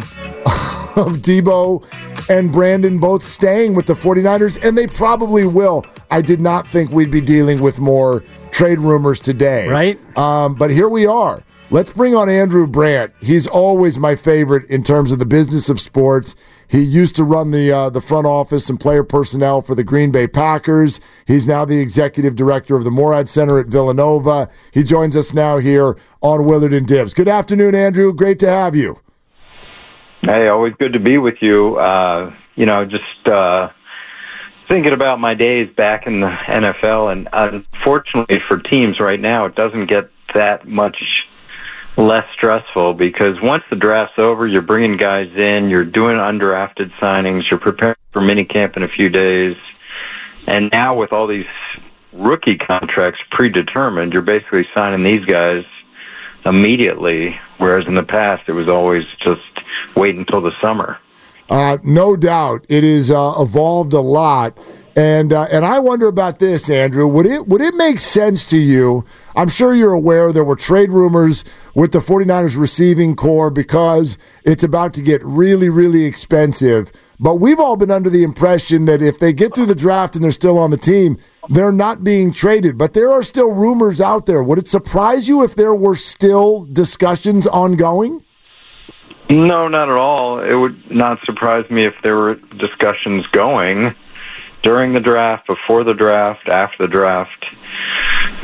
Debo and Brandon both staying with the 49ers, and they probably will. I did not think we'd be dealing with more trade rumors today. Right. But here we are. Let's bring on Andrew Brandt. He's always my favorite in terms of the business of sports. He used to run the front office and player personnel for the Green Bay Packers. He's now the executive director of the Morad Center at Villanova. He joins us now here on Willard and Dibs. Good afternoon, Andrew. Great to have you. Hey, always good to be with you. Just thinking about my days back in the NFL, and unfortunately for teams right now, it doesn't get that much less stressful because once the draft's over, you're bringing guys in, you're doing undrafted signings, you're preparing for minicamp in a few days, and now with all these rookie contracts predetermined, you're basically signing these guys immediately, whereas in the past it was always just wait until the summer. No doubt. It has evolved a lot. And I wonder about this, Andrew. Would it make sense to you? I'm sure you're aware there were trade rumors with the 49ers receiving core because it's about to get really, really expensive. But we've all been under the impression that if they get through the draft and they're still on the team, they're not being traded. But there are still rumors out there. Would it surprise you if there were still discussions ongoing? No, not at all. It would not surprise me if there were discussions going during the draft, before the draft, after the draft.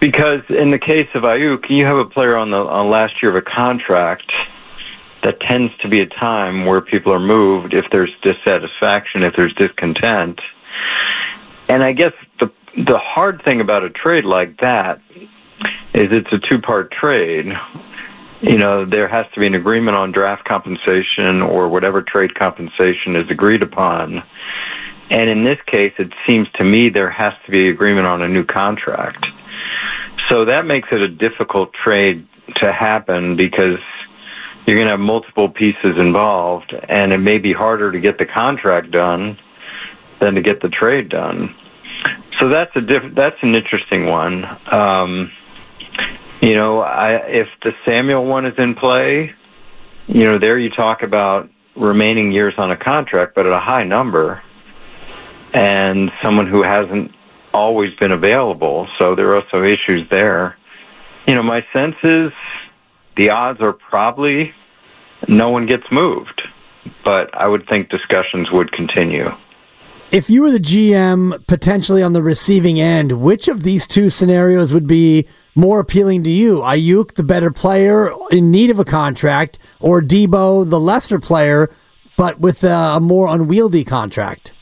Because in the case of Ayuk, you have a player on last year of a contract. That tends to be a time where people are moved if there's dissatisfaction, if there's discontent. And I guess the hard thing about a trade like that is it's a two-part trade. You know, there has to be an agreement on draft compensation or whatever trade compensation is agreed upon. And in this case, it seems to me there has to be agreement on a new contract. So that makes it a difficult trade to happen because you're going to have multiple pieces involved, and it may be harder to get the contract done than to get the trade done. So that's an interesting one. You know, if the Samuel one is in play, you know, there you talk about remaining years on a contract, but at a high number, and someone who hasn't always been available. So there are also issues there. You know, my sense is the odds are probably no one gets moved, but I would think discussions would continue. If you were the GM potentially on the receiving end, which of these two scenarios would be more appealing to you? Ayuk, the better player in need of a contract, or Debo, the lesser player, but with a more unwieldy contract?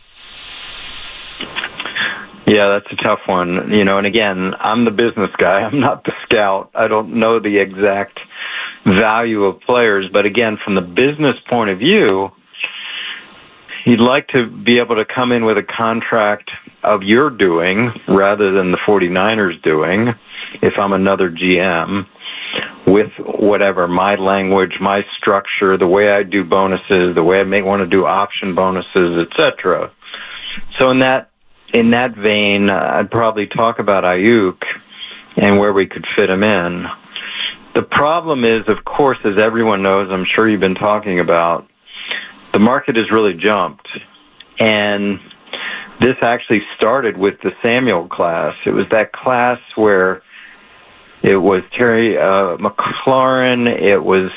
Yeah, that's a tough one. You know, and again, I'm the business guy. I'm not the scout. I don't know the exact value of players. But again, from the business point of view, you'd like to be able to come in with a contract of your doing rather than the 49ers doing, if I'm another GM, with whatever, my language, my structure, the way I do bonuses, the way I may want to do option bonuses, etc. So in that vein, I'd probably talk about Ayuk and where we could fit him in. The problem is, of course, as everyone knows, I'm sure you've been talking about, the market has really jumped. And this actually started with the Samuel class. It was that class where it was Terry McLaurin, it was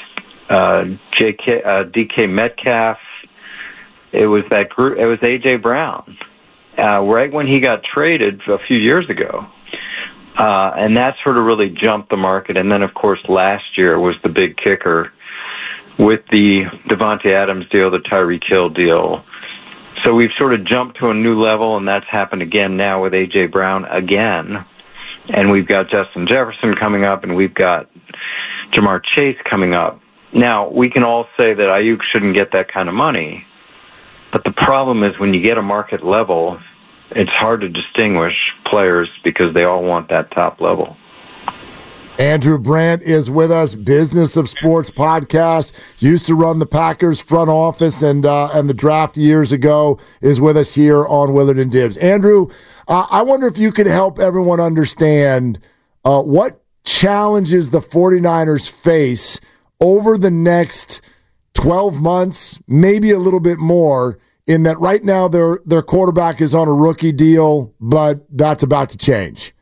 DK Metcalf, it was that group, it was A.J. Brown. Right when he got traded a few years ago. And that sort of really jumped the market. And then, of course, last year was the big kicker with the Devontae Adams deal, the Tyreek Hill deal. So we've sort of jumped to a new level, and that's happened again now with A.J. Brown again. And we've got Justin Jefferson coming up, and we've got Jamar Chase coming up. Now, we can all say that Ayuk shouldn't get that kind of money. But the problem is when you get a market level, it's hard to distinguish players because they all want that top level. Andrew Brandt is with us, Business of Sports podcast. Used to run the Packers front office and the draft years ago, is with us here on Willard and Dibs. Andrew, I wonder if you could help everyone understand what challenges the 49ers face over the next 12 months, maybe a little bit more, in that right now their quarterback is on a rookie deal, but that's about to change.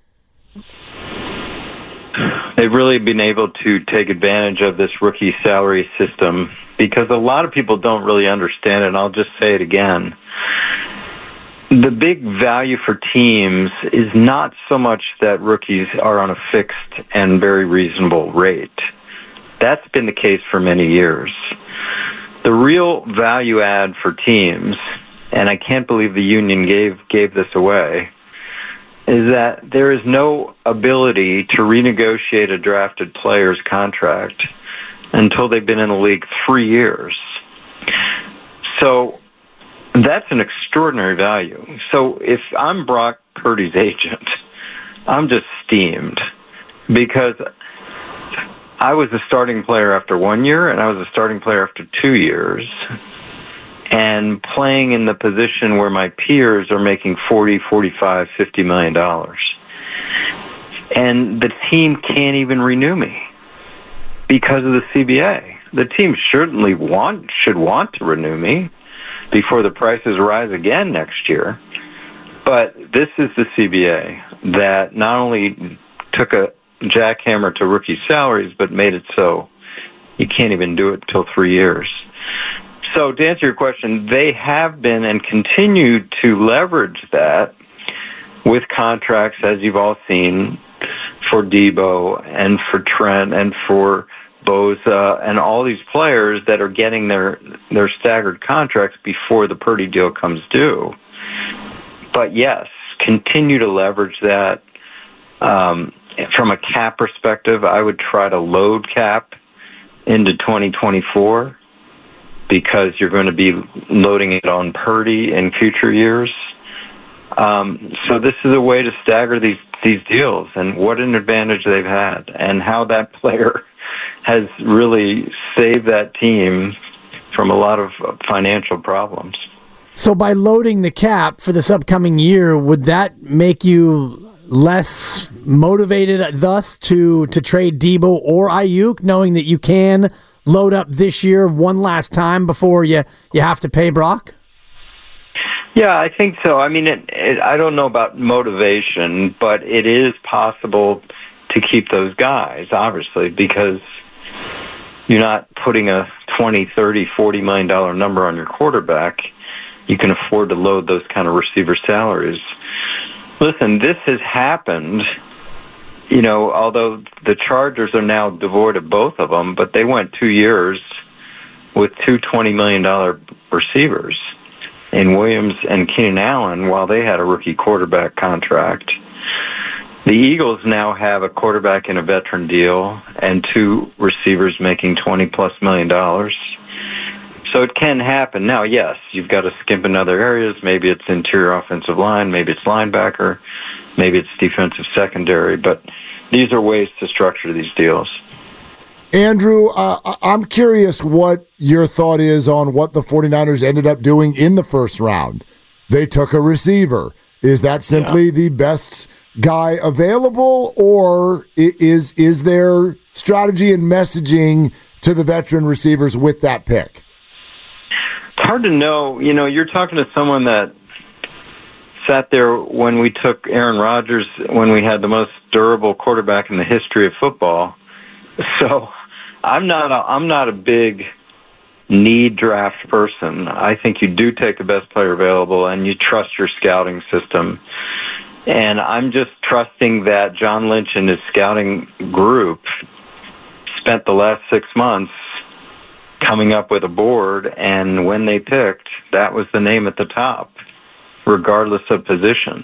They've really been able to take advantage of this rookie salary system because a lot of people don't really understand it, and I'll just say it again. The big value for teams is not so much that rookies are on a fixed and very reasonable rate. That's been the case for many years. The real value add for teams, and I can't believe the union gave this away, is that there is no ability to renegotiate a drafted player's contract until they've been in the league 3 years. So that's an extraordinary value. So if I'm Brock Purdy's agent, I'm just steamed because I was a starting player after 1 year, and I was a starting player after 2 years, and playing in the position where my peers are making $40, $45, $50 million. And the team can't even renew me because of the CBA. The team certainly should want to renew me before the prices rise again next year. But this is the CBA that not only took a jackhammer to rookie salaries, but made it so you can't even do it till 3 years. So to answer your question, they have been and continue to leverage that with contracts, as you've all seen, for Debo and for Trent and for Bosa and all these players that are getting their staggered contracts before the Purdy deal comes due. But yes, continue to leverage that. From a cap perspective, I would try to load cap into 2024 because you're going to be loading it on Purdy in future years. So this is a way to stagger these deals, and what an advantage they've had, and how that player has really saved that team from a lot of financial problems. So by loading the cap for this upcoming year, would that make you less motivated thus to trade Debo or Ayuk, knowing that you can load up this year one last time before you have to pay Brock? Yeah, I think so. I mean, I don't know about motivation, but it is possible to keep those guys, obviously, because you're not putting a $20, $30, $40 million number on your quarterback. You can afford to load those kind of receiver salaries. Listen, this has happened, although the Chargers are now devoid of both of them, but they went 2 years with two $20 million receivers in Williams and Keenan Allen while they had a rookie quarterback contract. The Eagles now have a quarterback in a veteran deal and two receivers making $20+ million. So it can happen. Now, yes, you've got to skimp in other areas. Maybe it's interior offensive line, maybe it's linebacker, maybe it's defensive secondary, but these are ways to structure these deals. Andrew, I'm curious what your thought is on what the 49ers ended up doing in the first round. They took a receiver. Is that simply the best guy available, or is there strategy and messaging to the veteran receivers with that pick? It's hard to know. You're talking to someone that sat there when we took Aaron Rodgers, when we had the most durable quarterback in the history of football. So I'm not a big need draft person. I think you do take the best player available and you trust your scouting system. And I'm just trusting that John Lynch and his scouting group spent the last 6 months coming up with a board, and when they picked, that was the name at the top, regardless of position.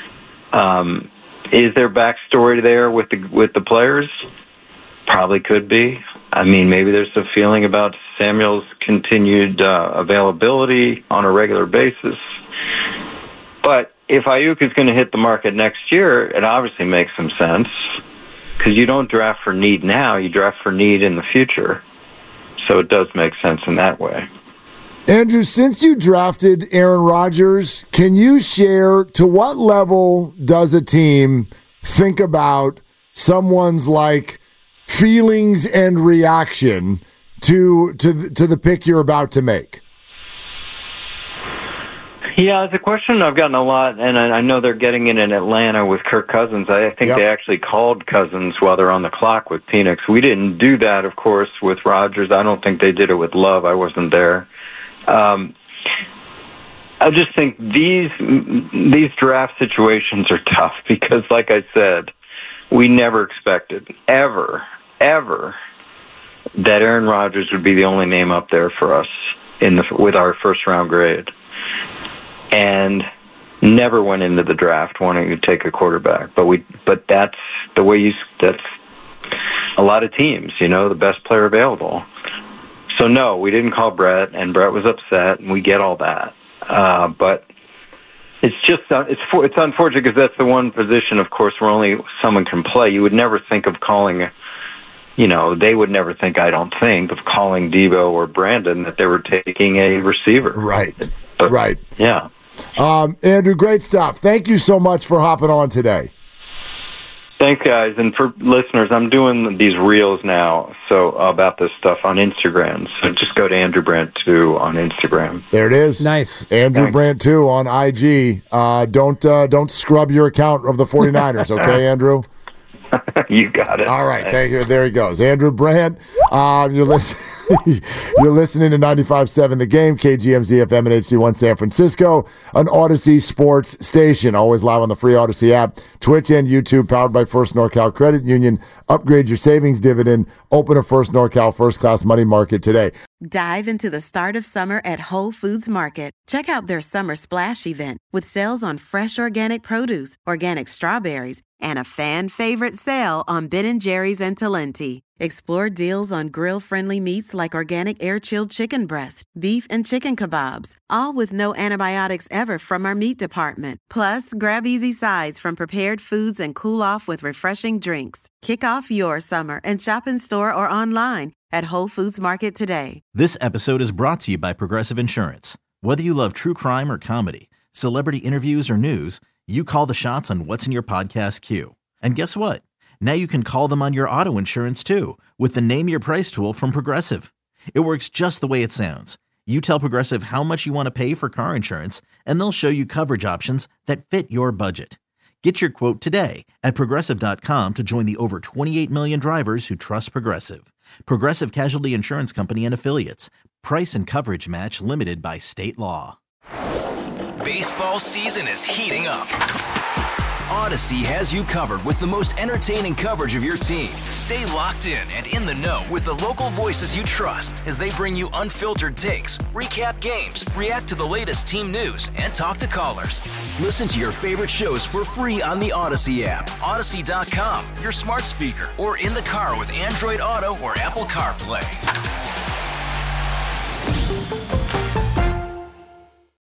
Is there backstory there with the players? Probably could be. I mean, maybe there's a feeling about Samuel's continued availability on a regular basis. But if Ayuk is going to hit the market next year, it obviously makes some sense, because you don't draft for need now, you draft for need in the future. So it does make sense in that way. Andrew, since you drafted Aaron Rodgers, can you share to what level does a team think about someone's feelings and reaction to the pick you're about to make? Yeah, it's a question I've gotten a lot, and I know they're getting it in Atlanta with Kirk Cousins. I think they actually called Cousins while they're on the clock with Penix. We didn't do that, of course, with Rodgers. I don't think they did it with Love. I wasn't there. I just think these draft situations are tough because, like I said, we never expected, ever, that Aaron Rodgers would be the only name up there for us with our first-round grade. And never went into the draft wanting to take a quarterback. But that's the way that's a lot of teams, the best player available. So no, we didn't call Brett, and Brett was upset, and we get all that. But it's just it's unfortunate because that's the one position, of course, where only someone can play. You would never think of calling. They would never think, I don't think, of calling Debo or Brandon that they were taking a receiver. Right. But, right. Yeah. Andrew, great stuff. Thank you so much for hopping on today. Thanks, guys. And for listeners, I'm doing these reels now about this stuff on Instagram. So just go to Andrew Brandt 2 on Instagram. There it is. Nice. Andrew Brandt 2 on IG. Don't scrub your account of the 49ers, okay, Andrew? You got it. All right, thank you. There he goes. Andrew Brandt, you're listening to 95.7 The Game, KGMZ FM and HD1 San Francisco, an Odyssey sports station. Always live on the free Odyssey app, Twitch and YouTube, powered by First NorCal Credit Union. Upgrade your savings dividend. Open a First NorCal First Class Money Market today. Dive into the start of summer at Whole Foods Market. Check out their Summer Splash event with sales on fresh organic produce, organic strawberries, and a fan-favorite sale on Ben & Jerry's and Talenti. Explore deals on grill-friendly meats like organic air-chilled chicken breast, beef and chicken kebabs, all with no antibiotics ever from our meat department. Plus, grab easy sides from prepared foods and cool off with refreshing drinks. Kick off your summer and shop in store or online at Whole Foods Market today. This episode is brought to you by Progressive Insurance. Whether you love true crime or comedy, celebrity interviews or news, you call the shots on what's in your podcast queue. And guess what? Now you can call them on your auto insurance too with the Name Your Price tool from Progressive. It works just the way it sounds. You tell Progressive how much you want to pay for car insurance, and they'll show you coverage options that fit your budget. Get your quote today at Progressive.com to join the over 28 million drivers who trust Progressive. Progressive Casualty Insurance Company and Affiliates. Price and coverage match limited by state law. Baseball season is heating up. Odyssey has you covered with the most entertaining coverage of your team. Stay locked in and in the know with the local voices you trust as they bring you unfiltered takes, recap games, react to the latest team news, and talk to callers. Listen to your favorite shows for free on the Odyssey app, Odyssey.com, your smart speaker, or in the car with Android Auto or Apple CarPlay.